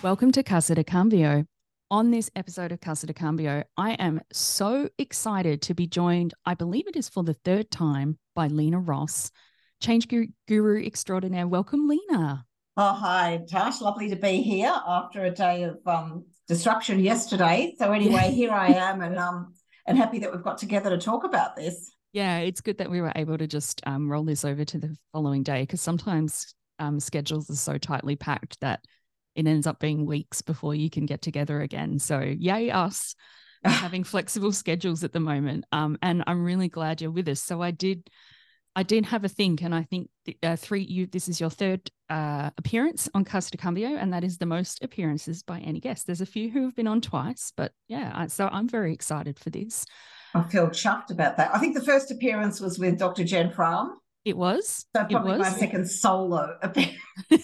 Welcome to Casa de Cambio. On this episode of Casa de Cambio, I am so excited to be joined, I believe it is for the third time, by Lena Ross, change guru extraordinaire. Welcome, Lena. Oh, hi, Tash. Lovely to be here after a day of disruption yesterday. So anyway, here I am and happy that we've got together to talk about this. Yeah, it's good that we were able to just roll this over to the following day, because sometimes schedules are so tightly packed that it ends up being weeks before you can get together again. So yay us having flexible schedules at the moment. And I'm really glad you're with us. So I did have a think, and I think this is your third appearance on Casa de Cambio, and that is the most appearances by any guest. There's a few who have been on twice, but yeah, so I'm very excited for this. I feel chuffed about that. I think the first appearance was with Dr. Jen Fram. It was. So probably my second solo appearance.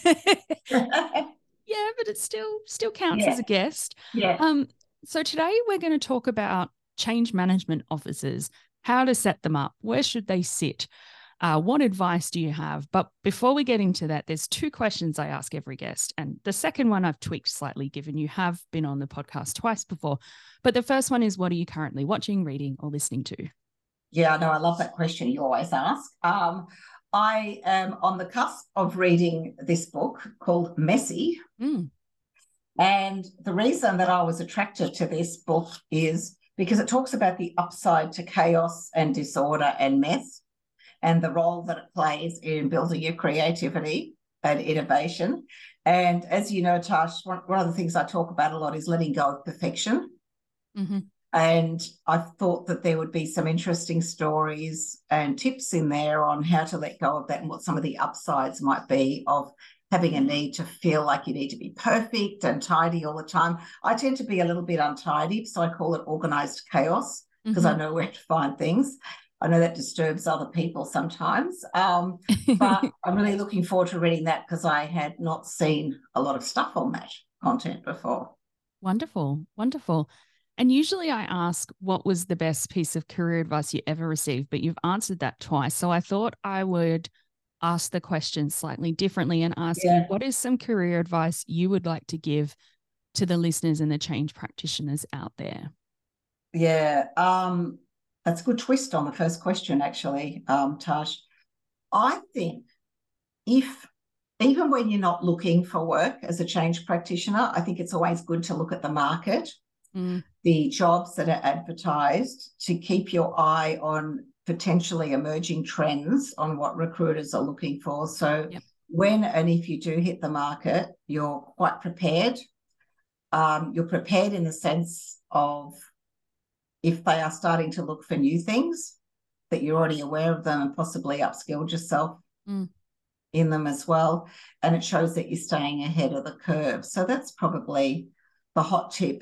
Yeah, but it still counts as a guest. Yeah. So today we're going to talk about change management officers, how to set them up, where should they sit, what advice do you have? But before we get into that, there's two questions I ask every guest. And the second one I've tweaked slightly, given you have been on the podcast twice before. But the first one is, what are you currently watching, reading, or listening to? Yeah, no, I love that question you always ask. I am on the cusp of reading this book called Messy. And the reason that I was attracted to this book is because it talks about the upside to chaos and disorder and mess, and the role that it plays in building your creativity and innovation. And as you know, Tash, one of the things I talk about a lot is letting go of perfection. Mm-hmm. And I thought that there would be some interesting stories and tips in there on how to let go of that and what some of the upsides might be of having a need to feel like you need to be perfect and tidy all the time. I tend to be a little bit untidy, so I call it organized chaos, because I know where to find things. I know that disturbs other people sometimes, but I'm really looking forward to reading that because I had not seen a lot of stuff on that content before. Wonderful, wonderful. And usually I ask, what was the best piece of career advice you ever received? But you've answered that twice. So I thought I would ask the question slightly differently and ask you, what is some career advice you would like to give to the listeners and the change practitioners out there? Yeah, that's a good twist on the first question, actually, Tash. I think even when you're not looking for work as a change practitioner, I think it's always good to look at the market, the jobs that are advertised, to keep your eye on potentially emerging trends on what recruiters are looking for. So when and if you do hit the market, you're quite prepared. You're prepared in the sense of if they are starting to look for new things, that you're already aware of them and possibly upskilled yourself in them as well. And it shows that you're staying ahead of the curve. So that's probably the hot tip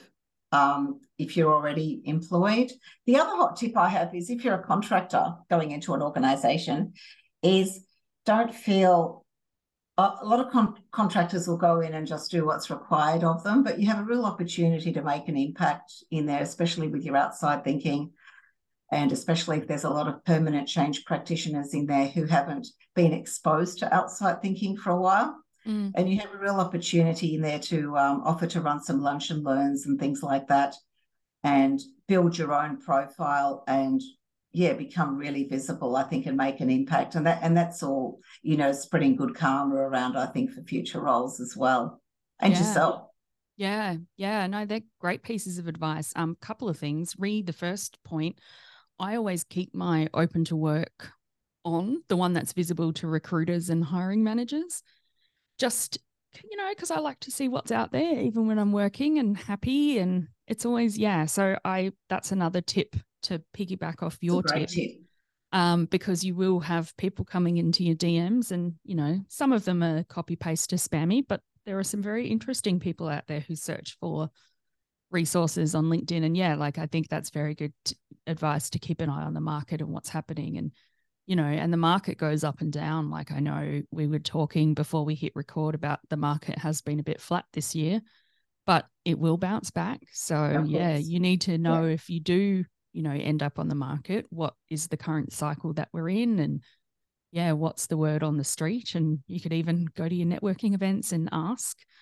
if you're already employed. The other hot tip I have is if you're a contractor going into an organisation is don't feel a lot of contractors will go in and just do what's required of them, but you have a real opportunity to make an impact in there, especially with your outside thinking, and especially if there's a lot of permanent change practitioners in there who haven't been exposed to outside thinking for a while. And you have a real opportunity in there to offer to run some lunch and learns and things like that and build your own profile and become really visible, I think, and make an impact. And that's all, spreading good karma around, I think, for future roles as well. And yourself. Yeah. No, they're great pieces of advice. Couple of things. Read the first point. I always keep my open to work on, the one that's visible to recruiters and hiring managers. Just, because I like to see what's out there, even when I'm working and happy. And it's always, so that's another tip to piggyback off your tip. Because you will have people coming into your DMs and, some of them are copy paste to spammy, but there are some very interesting people out there who search for resources on LinkedIn. And I think that's very good advice to keep an eye on the market and what's happening. And, and the market goes up and down. Like I know we were talking before we hit record about the market has been a bit flat this year, but it will bounce back. So you need to know if you do, end up on the market, what is the current cycle that we're in, and what's the word on the street. And you could even go to your networking events and ask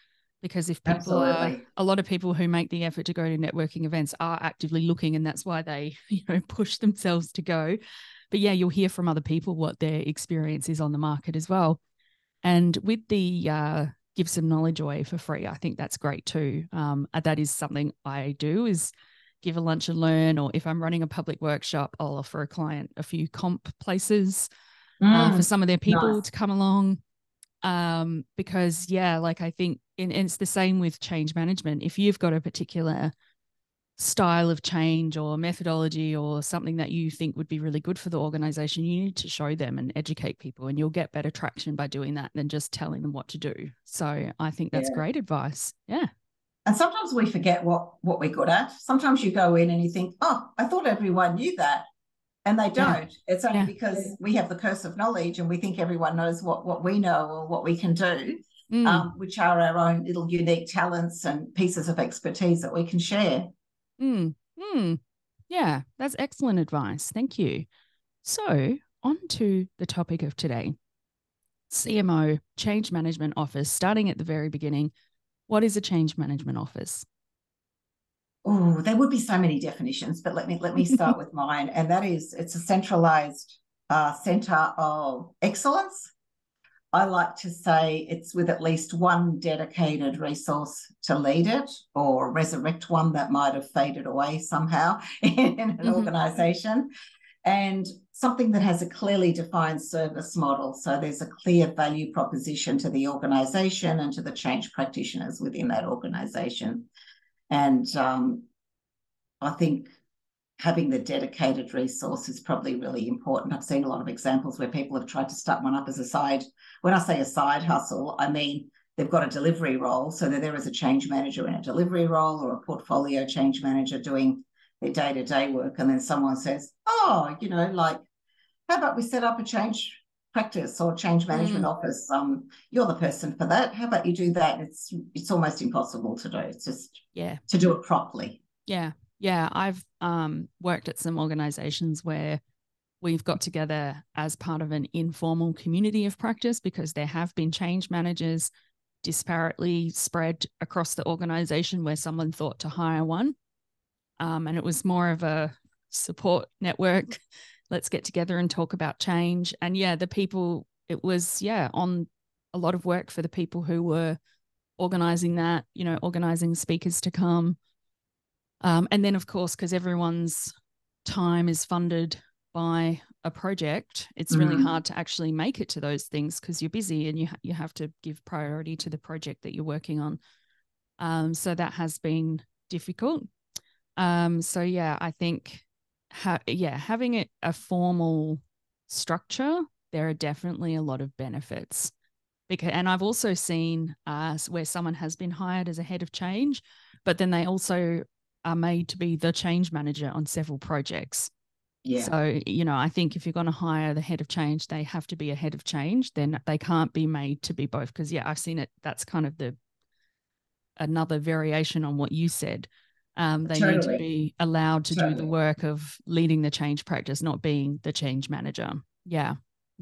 Because if people are, a lot of people who make the effort to go to networking events are actively looking, and that's why they, push themselves to go. But yeah, you'll hear from other people what their experience is on the market as well. And with the give some knowledge away for free, I think that's great too. That is something I do, is give a lunch and learn, or if I'm running a public workshop, I'll offer a client a few comp places for some of their people to come along. Because I think and it's the same with change management. If you've got a particular style of change or methodology or something that you think would be really good for the organization, you need to show them and educate people, and you'll get better traction by doing that than just telling them what to do. So I think that's great advice. Yeah. And sometimes we forget what we're good at. Sometimes you go in and you think, oh, I thought everyone knew that. And they don't. It's only because we have the curse of knowledge and we think everyone knows what we know or what we can do, which are our own little unique talents and pieces of expertise that we can share. Yeah, that's excellent advice. Thank you. So on to the topic of today. CMO, Change Management Office, starting at the very beginning. What is a change management office? Oh, there would be so many definitions, but let me start with mine. And that is, it's a centralized centre of excellence. I like to say it's with at least one dedicated resource to lead it, or resurrect one that might have faded away somehow in an organisation, and something that has a clearly defined service model. So there's a clear value proposition to the organisation and to the change practitioners within that organisation. And I think having the dedicated resource is probably really important. I've seen a lot of examples where people have tried to start one up as a side. When I say a side hustle, I mean they've got a delivery role, so they're there as a change manager in a delivery role, or a portfolio change manager doing their day-to-day work. And then someone says, oh, how about we set up a change practice or change management office? You're the person for that. How about you do that? It's almost impossible to do. It's just to do it properly. Yeah, I've worked at some organizations where we've got together as part of an informal community of practice, because there have been change managers disparately spread across the organization where someone thought to hire one. And it was more of a support network. Let's get together and talk about change. And the people, it was, on a lot of work for the people who were organizing that, organizing speakers to come. And then, of course, because everyone's time is funded by a project, it's really hard to actually make it to those things because you're busy and you have to give priority to the project that you're working on. So that has been difficult. I think having it a formal structure, there are definitely a lot of benefits. And I've also seen where someone has been hired as a head of change, but then they also are made to be the change manager on several projects. Yeah. So, I think if you're going to hire the head of change, they have to be a head of change. Then they can't be made to be both, because I've seen it. That's kind of another variation on what you said. They need to be allowed to do the work of leading the change practice, not being the change manager. Yeah.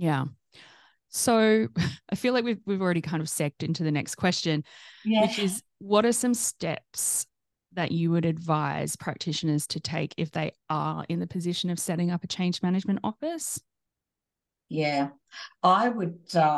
So I feel like we've already kind of segued into the next question, which is, what are some steps that you would advise practitioners to take if they are in the position of setting up a change management office? Yeah, I would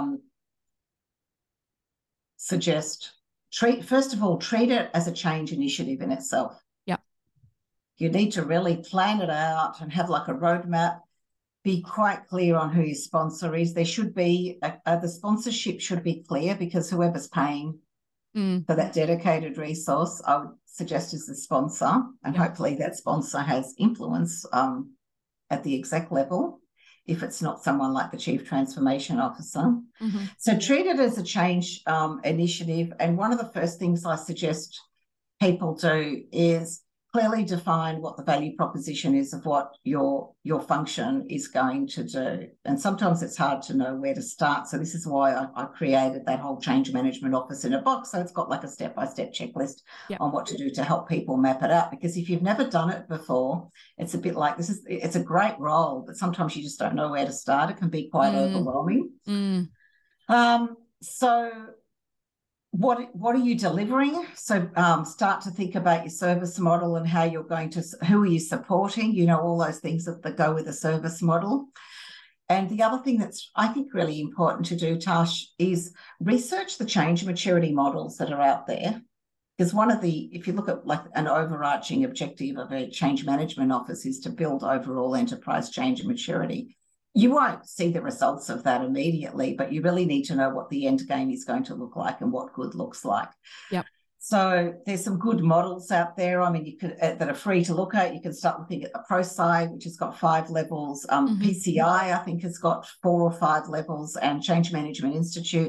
suggest treat it as a change initiative in itself. Yeah. You need to really plan it out and have like a roadmap. Be quite clear on who your sponsor is. There should be the sponsorship should be clear, because whoever's paying for that dedicated resource, I would suggest, is the sponsor, and hopefully that sponsor has influence at the exec level, if it's not someone like the Chief Transformation Officer. So treat it as a change initiative. And one of the first things I suggest people do is clearly define what the value proposition is of what your function is going to do. And sometimes it's hard to know where to start. So this is why I created that whole change management office in a box. So it's got like a step-by-step checklist on what to do to help people map it out. Because if you've never done it before, it's a bit like it's a great role, but sometimes you just don't know where to start. It can be quite overwhelming. So what are you delivering? So start to think about your service model and how you're going to, who are you supporting? You know, all those things that go with a service model. And the other thing that's, I think, really important to do, Tash, is research the change maturity models that are out there. Because if you look at like an overarching objective of a change management office is to build overall enterprise change and maturity. You won't see the results of that immediately, but you really need to know what the end game is going to look like and what good looks like. Yep. So there's some good models out there. I mean, you could that are free to look at. You can start looking at the ProSci, which has got 5 levels. PCI, I think, has got 4 or 5 levels, and Change Management Institute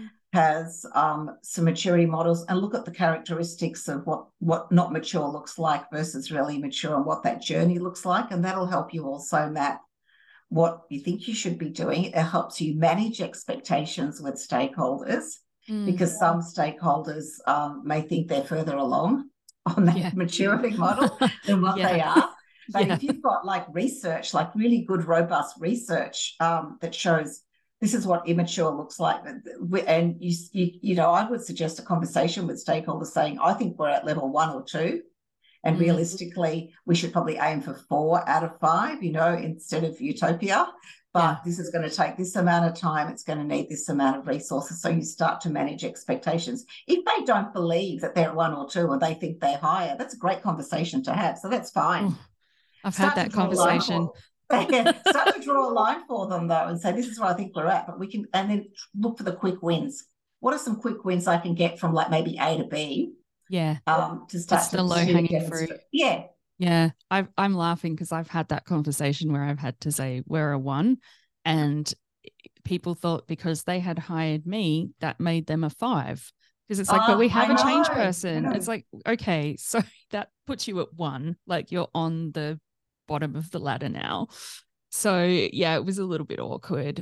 has some maturity models, and look at the characteristics of what not mature looks like versus really mature, and what that journey looks like, and that'll help you also map what you think you should be doing. It helps you manage expectations with stakeholders, because some stakeholders may think they're further along on that maturity model than what they are. But if you've got like research, like really good, robust research that shows this is what immature looks like, and you know, I would suggest a conversation with stakeholders saying, I think we're at level 1 or 2. And realistically, we should probably aim for 4 out of 5, you know, instead of utopia. But this is going to take this amount of time. It's going to need this amount of resources. So you start to manage expectations. If they don't believe that they're 1 or 2 and they think they're higher, that's a great conversation to have. So that's fine. I've had that conversation. Start to draw a line for them, though, and say, this is where I think we're at. But we can, and then look for the quick wins. What are some quick wins I can get from like maybe A to B? Yeah. To start That's the low hanging fruit. Yeah. Yeah. I'm laughing because I've had that conversation where I've had to say we're a 1, and people thought because they had hired me, that made them a 5. Because it's like, but we have a change person. It's like, okay, so that puts you at 1, like you're on the bottom of the ladder now. So yeah, it was a little bit awkward.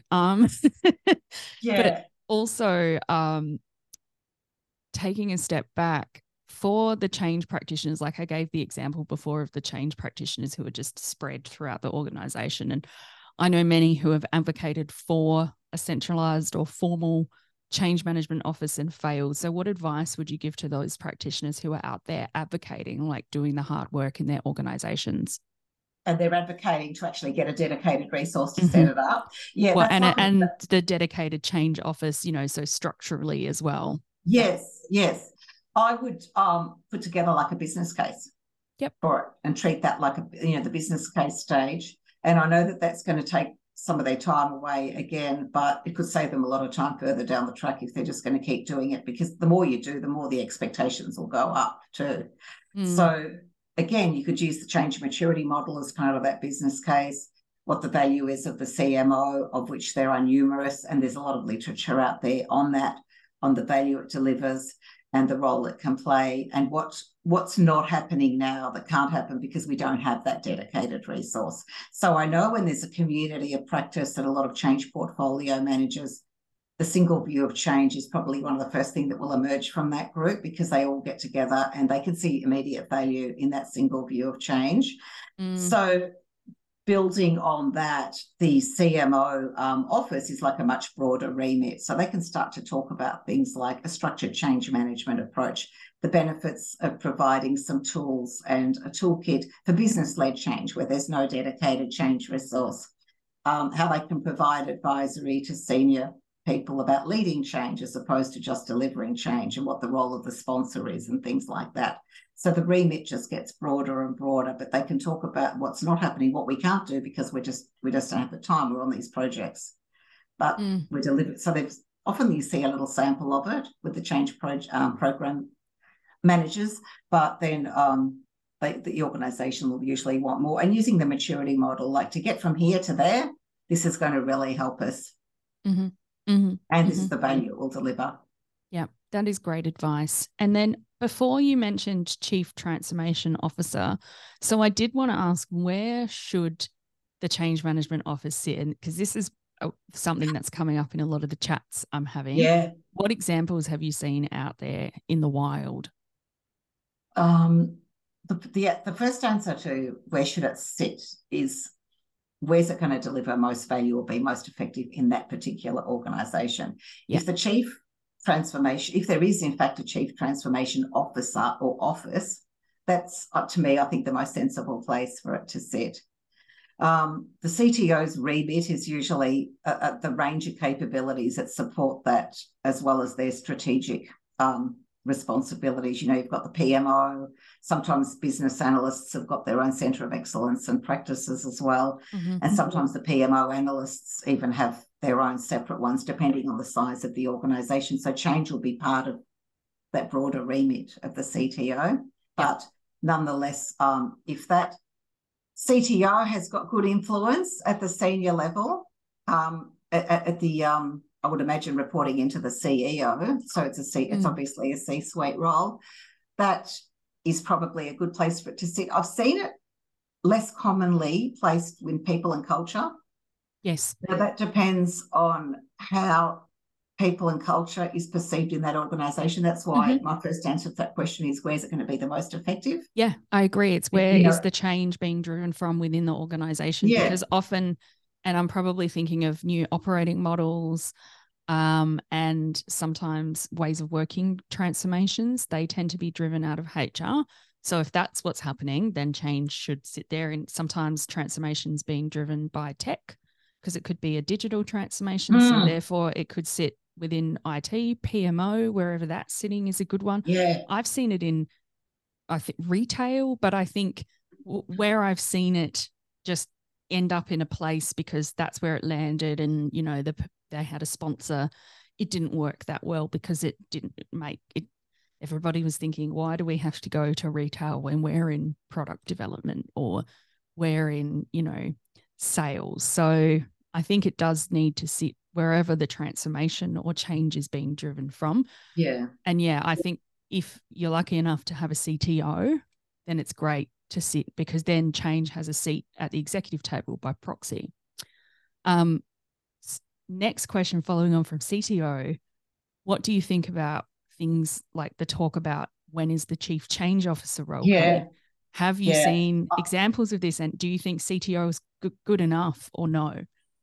But also taking a step back, for the change practitioners, like I gave the example before of the change practitioners who are just spread throughout the organization. And I know many who have advocated for a centralized or formal change management office and failed. So what advice would you give to those practitioners who are out there advocating, like doing the hard work in their organizations? And they're advocating to actually get a dedicated resource to set it up. Yeah. Well, and the dedicated change office, you know, so structurally as well. Yes. I would put together like a business case for it and treat that like the business case stage. And I know that that's going to take some of their time away again, but it could save them a lot of time further down the track if they're just going to keep doing it, because the more you do, the more the expectations will go up too. So again, you could use the change maturity model as part of that business case, what the value is of the CMO, of which there are numerous, and there's a lot of literature out there on that, on the value it delivers and the role it can play, and what's not happening now that can't happen because we don't have that dedicated resource. So I know when there's a community of practice and a lot of change portfolio managers, the single view of change is probably one of the first things that will emerge from that group, because they all get together and they can see immediate value in that single view of change. So building on that, the CMO office is like a much broader remit. So they can start to talk about things like a structured change management approach, the benefits of providing some tools and a toolkit for business-led change where there's no dedicated change resource, how they can provide advisory to senior people about leading change as opposed to just delivering change, and what the role of the sponsor is and things like that. So the remit just gets broader and broader, but they can talk about what's not happening, what we can't do because we just don't have the time. We're on these projects, but we deliver. So there's often you see a little sample of it with the change program managers, but then the organisation will usually want more. And using the maturity model, like to get from here to there, this is going to really help us. And this is the value it will deliver. Yeah, that is great advice. And then before you mentioned Chief Transformation Officer, so I did want to ask, where should the Change Management Office sit? Because this is something that's coming up in a lot of the chats I'm having. Yeah. What examples have you seen out there in the wild? The first answer to where should it sit is, where's it going to deliver most value or be most effective in that particular organisation? If the chief transformation, if there is in fact a chief transformation officer or office, that's up to me, I think, the most sensible place for it to sit. The CTO's remit is usually the range of capabilities that support that, as well as their strategic responsibilities. You know, you've got the PMO, sometimes business analysts have got their own centre of excellence and practices as well. Mm-hmm. And sometimes the PMO analysts even have their own separate ones, depending on the size of the organisation. So change will be part of that broader remit of the CTO. But nonetheless, if that CTO has got good influence at the senior level, at the I would imagine reporting into the CEO, so it's obviously a C-suite role. That is probably a good place for it to sit. I've seen it less commonly placed in people and culture. Yes. Now, that depends on how people and culture is perceived in that organisation. That's why my first answer to that question is, where's it going to be the most effective? Yeah, I agree. It's where is the change being driven from within the organisation? Yeah. Because often, and I'm probably thinking of new operating models and sometimes ways of working transformations, they tend to be driven out of HR. So if that's what's happening, then change should sit there. And sometimes transformations being driven by tech, because it could be a digital transformation. So therefore it could sit within IT, PMO, wherever that's sitting is a good one. Yeah. I've seen it in, I think, retail, but I think where I've seen it just end up in a place because that's where it landed, and, you know, they had a sponsor, it didn't work that well because it didn't make it. Everybody was thinking, why do we have to go to retail when we're in product development or we're in, you know, sales? So I think it does need to sit wherever the transformation or change is being driven from. Yeah. And yeah, I think if you're lucky enough to have a CTO, then it's great to sit, because then change has a seat at the executive table by proxy. Next question, following on from CTO, what do you think about things like the talk about when is the chief change officer role coming? Have you seen examples of this, and do you think CTO is good enough or no?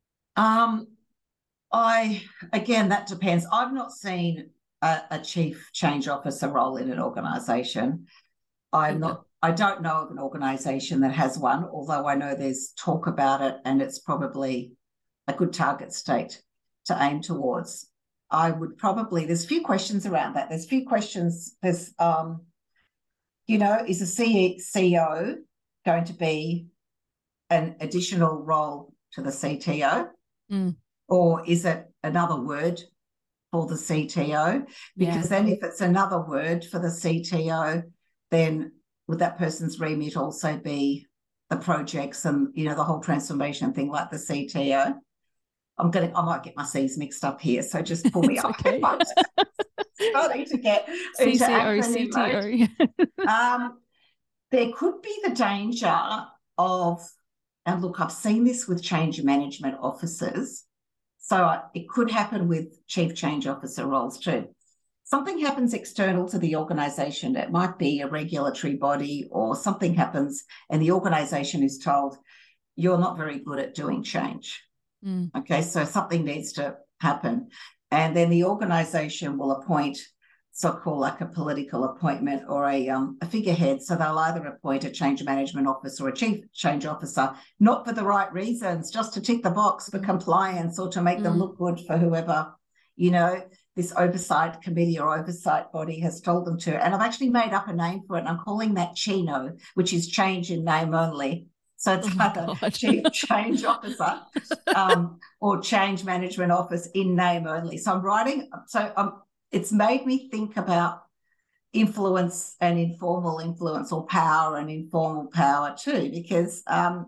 Again, that depends. I've not seen a chief change officer role in an organisation. I don't know of an organisation that has one, although I know there's talk about it, and it's probably a good target state to aim towards. I would probably, there's a few questions around that. There's a few questions. There's, you know, is a CEO going to be an additional role to the CTO? Or is it another word for the CTO? Because then if it's another word for the CTO, then would that person's remit also be the projects and, you know, the whole transformation thing like the CTO? I might get my C's mixed up here, so just pull me up. Okay. Starting to get CCO, CTO. There could be the danger of, and look, I've seen this with change management officers, so it could happen with chief change officer roles too. Something happens external to the organisation. It might be a regulatory body, or something happens and the organisation is told, you're not very good at doing change. Okay, so something needs to happen. And then the organisation will appoint, so-called like a political appointment or a figurehead. So they'll either appoint a change management officer or a chief change officer, not for the right reasons, just to tick the box for compliance or to make them look good for whoever, you know, this oversight committee or oversight body has told them to. And I've actually made up a name for it, and I'm calling that CHINO, which is change in name only. So it's either chief change officer or change management office in name only. So I'm writing, it's made me think about influence and informal influence, or power and informal power too, because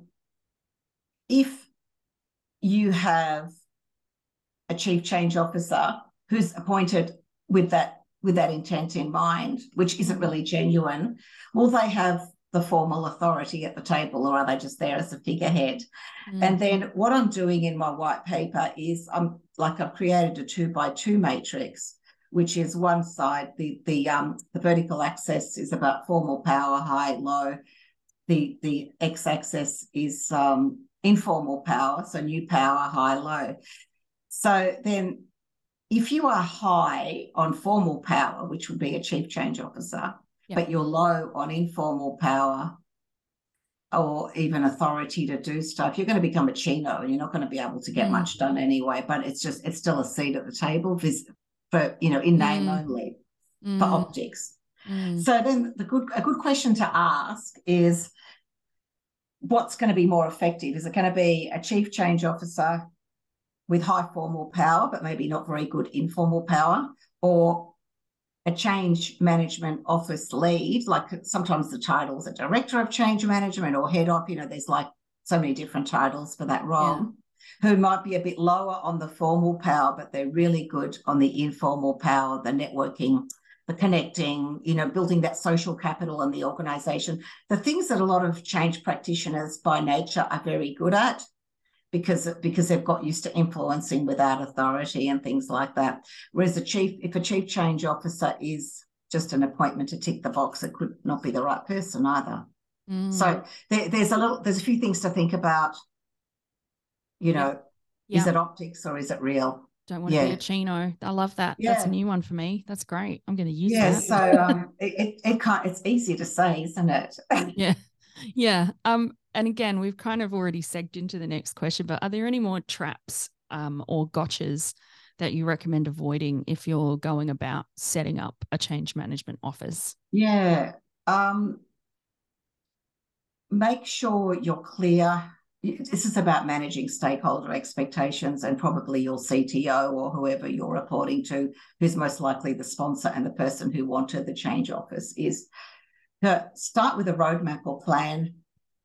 if you have a chief change officer who's appointed with that intent in mind, which isn't really genuine, will they have the formal authority at the table, or are they just there as a figurehead? And then what I'm doing in my white paper is I've created a 2x2 matrix, which is one side, the vertical axis is about formal power, high, low. The x-axis is informal power, so new power, high, low. So then if you are high on formal power, which would be a chief change officer, but you're low on informal power or even authority to do stuff, you're going to become a chino and you're not going to be able to get much done anyway. But it's still a seat at the table for, in name only, for optics. So then a good question to ask is, what's going to be more effective? Is it going to be a chief change officer with high formal power, but maybe not very good informal power, or a change management office lead? Like sometimes the title's a director of change management or head of, there's like so many different titles for that role, who might be a bit lower on the formal power, but they're really good on the informal power, the networking, the connecting, building that social capital in the organisation, the things that a lot of change practitioners by nature are very good at, because they've got used to influencing without authority and things like that. Whereas if a chief change officer is just an appointment to tick the box, it could not be the right person either. So there's a few things to think about. Is it optics or is it real? Don't want to be a chino. I love that. Yeah. That's a new one for me. That's great. I'm going to use that. So it's easy to say, isn't it? Yeah. And again, we've kind of already segged into the next question, but are there any more traps or gotchas that you recommend avoiding if you're going about setting up a change management office? Yeah. Make sure you're clear. This is about managing stakeholder expectations, and probably your CTO or whoever you're reporting to, who's most likely the sponsor and the person who wanted the change office, is to start with a roadmap or plan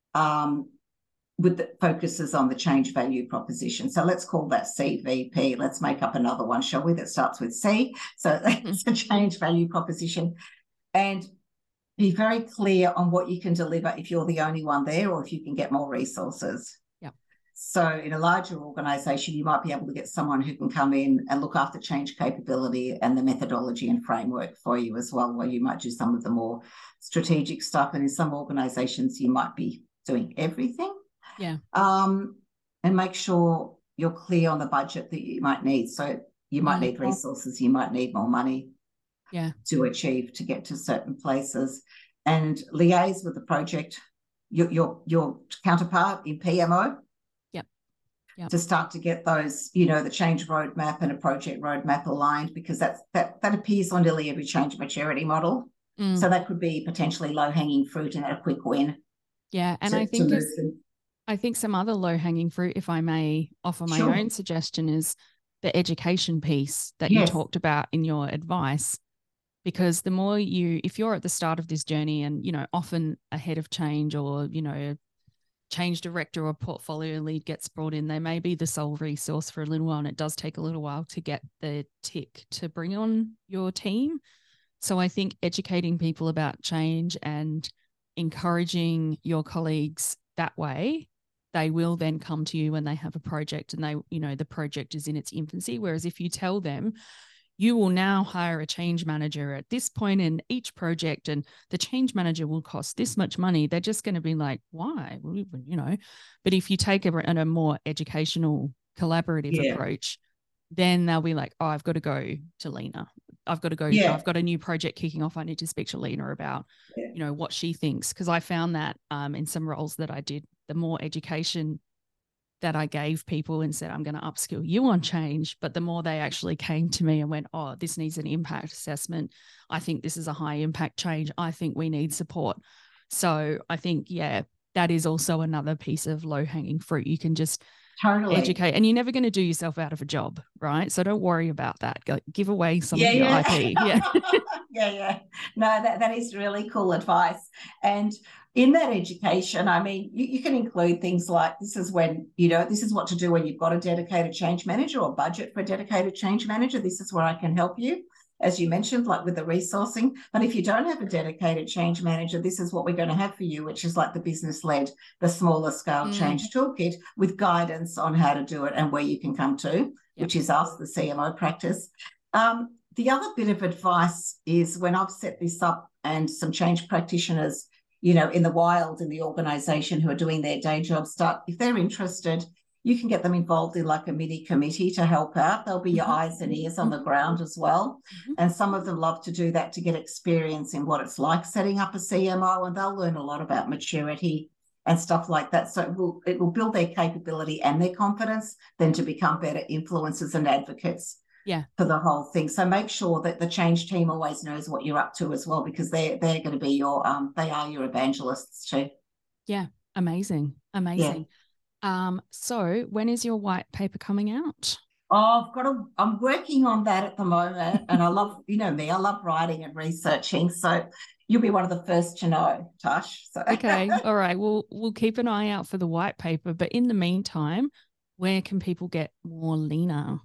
with the focuses on the change value proposition. So let's call that CVP. Let's make up another one, shall we, that starts with C. So it's a change value proposition. And be very clear on what you can deliver if you're the only one there, or if you can get more resources. Yep. So in a larger organisation, you might be able to get someone who can come in and look after change capability and the methodology and framework for you as well, while you might do some of the more strategic stuff. And in some organisations, you might be doing everything. Yeah. And make sure you're clear on the budget that you might need. So you might need resources, you might need more money. To achieve, to get to certain places, and liaise with the project, your counterpart in PMO. Yep. To start to get those, the change roadmap and a project roadmap aligned, because that appears on nearly every change maturity model. So that could be potentially low-hanging fruit and a quick win. Yeah, and I think some other low-hanging fruit, if I may offer my own suggestion, is the education piece that you talked about in your advice. Because the more if you're at the start of this journey and, often a head of change or, a change director or portfolio lead gets brought in, they may be the sole resource for a little while, and it does take a little while to get the tick to bring on your team. So I think educating people about change and encouraging your colleagues that way, they will then come to you when they have a project and the project is in its infancy. Whereas if you tell them, you will now hire a change manager at this point in each project, and the change manager will cost this much money, they're just going to be like, why? But if you take a more educational, collaborative approach, then they'll be like, oh, I've got to go to Lena. I've got to go. I've got a new project kicking off. I need to speak to Lena about, what she thinks. Because I found that in some roles that I did, the more education that I gave people and said, I'm going to upskill you on change, but the more they actually came to me and went, oh, this needs an impact assessment. I think this is a high impact change. I think we need support. So I think, that is also another piece of low hanging fruit. You can just educate, and you're never going to do yourself out of a job, right? So don't worry about that. Give away some of your IP. No, that is really cool advice. And in that education, I mean, you can include things like, this is when, this is what to do when you've got a dedicated change manager or budget for a dedicated change manager. This is where I can help you, as you mentioned, like with the resourcing. But if you don't have a dedicated change manager, this is what we're going to have for you, which is like the business-led, the smaller scale change toolkit with guidance on how to do it and where you can come to, which is us, the CMO practice. The other bit of advice is, when I've set this up and some change practitioners, in the wild in the organisation who are doing their day job, if they're interested you can get them involved in like a mini committee to help out. They'll be your eyes and ears on the ground as well. And some of them love to do that to get experience in what it's like setting up a CMO, and they'll learn a lot about maturity and stuff like that. So it will build their capability and their confidence then to become better influencers and advocates for the whole thing. So make sure that the change team always knows what you're up to as well, because they're going to be your they are your evangelists too. Yeah, amazing. So when is your white paper coming out? Oh, I'm working on that at the moment, and I love, you know me, I love writing and researching. So you'll be one of the first to know, Tash. So. Okay, all right. We'll keep an eye out for the white paper. But in the meantime, where can people get more Lena?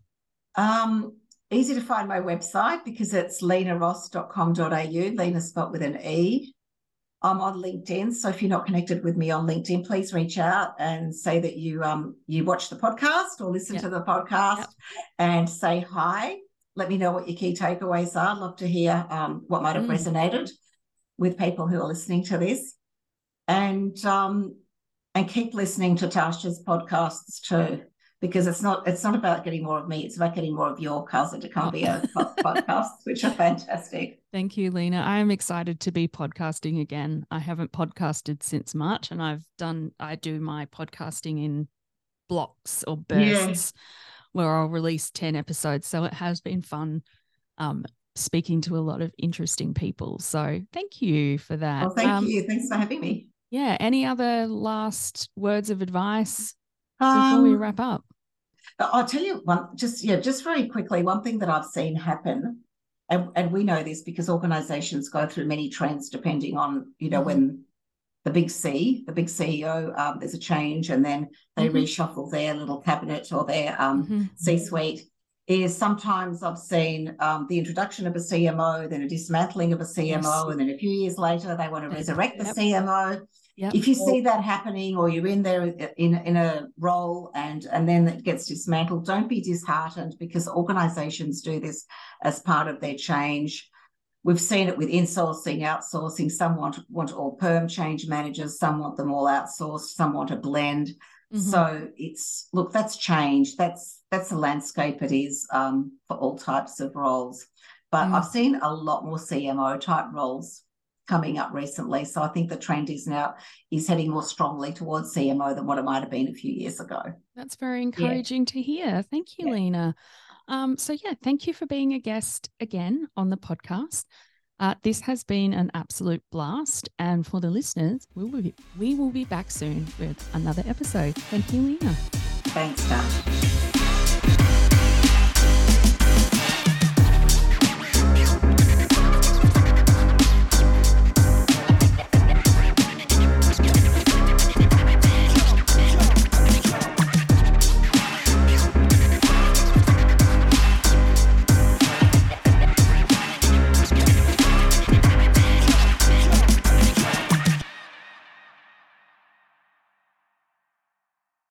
Easy to find my website because it's lenaross.com.au. Lena spelt with an E. I'm on LinkedIn, so if you're not connected with me on LinkedIn, please reach out and say that you watch the podcast or listen to the podcast and say hi. Let me know what your key takeaways are. I'd love to hear what might have resonated with people who are listening to this. And keep listening to Tasha's podcasts too, because it's not about getting more of me, it's about getting more of your cousin to come be a podcast, which are fantastic. Thank you, Lena. I am excited to be podcasting again. I haven't podcasted since March, and I do my podcasting in blocks or bursts where I'll release 10 episodes. So it has been fun speaking to a lot of interesting people. So thank you for that. Well, thank you. Thanks for having me. Yeah. Any other last words of advice before we wrap up? I'll tell you one, just very quickly, one thing that I've seen happen, and we know this because organizations go through many trends depending on, when the big CEO, there's a change and then they reshuffle their little cabinet or their C-suite, is sometimes I've seen the introduction of a CMO, then a dismantling of a CMO, and then a few years later they want to resurrect the CMO. Yep. If you see that happening, or you're in there in a role and then it gets dismantled, don't be disheartened, because organizations do this as part of their change. We've seen it with insourcing, outsourcing. Some want all perm change managers, some want them all outsourced, some want a blend. So that's change. That's the landscape it is for all types of roles. But I've seen a lot more CMO type roles coming up recently. So I think the trend is heading more strongly towards CMO than what it might have been a few years ago. That's very encouraging to hear. Thank you, Lena. Thank you for being a guest again on the podcast. This has been an absolute blast. And for the listeners, we will be back soon with another episode. Thank you, Lena. Thanks, Tash.